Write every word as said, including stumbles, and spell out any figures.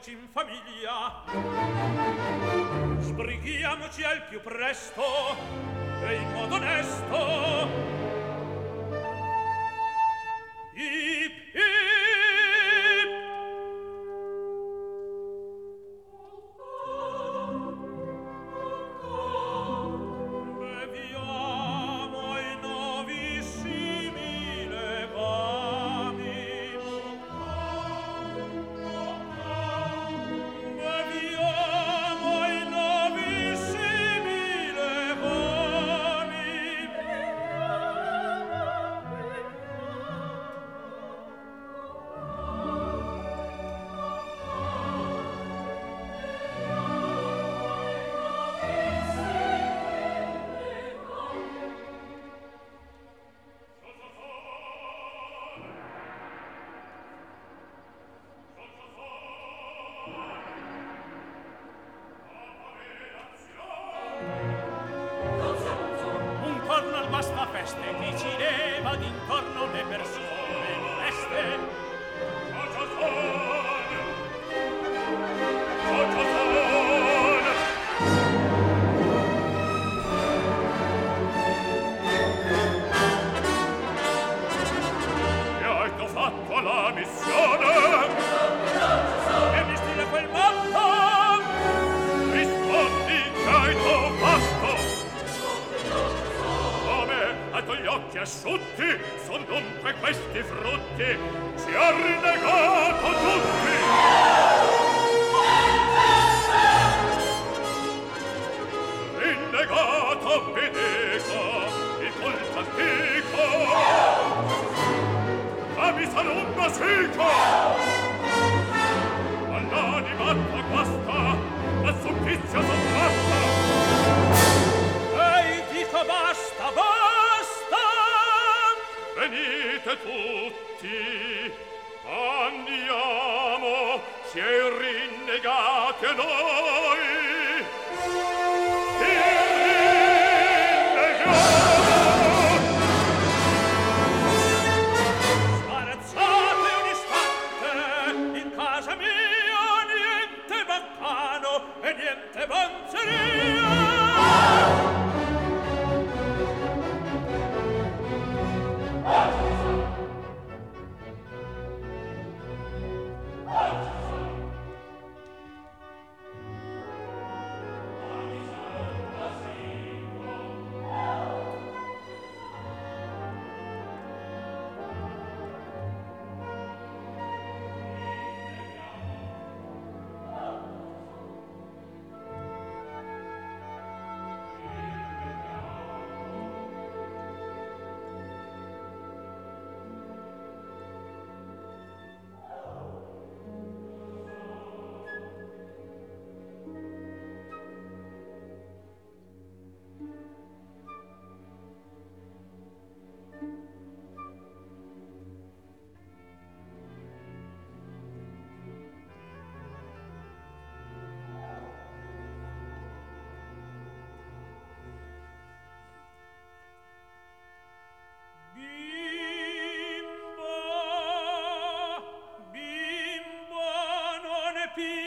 ritroviamoci in famiglia. Sbrighiamoci al più presto e in modo onesto. Ip, ip. Beviamo i novissimi legami. Beviamo i novissimi legami. Un corno al basta feste che ci leva d'intorno le persone moleste. E hai tu fatto la missione? E mi stile quel matto? Rispondi che hai tu fatto? Come a tu gli occhi asciutti son dunque questi frutti? Si è rinnegato tutti! Rinnegato, vi dico, il culto antico! Ma mi saluto sico! All'anima tua guasta, al supplizio sottratta! Ehi, dico basta, basta! Venite tutti, andiamo, si è rinnegati a noi! Ti rinneghiamo! Sbarazzate un istante, in casa mia niente baccano e niente banzeria! Bimbo, bimbo, non è più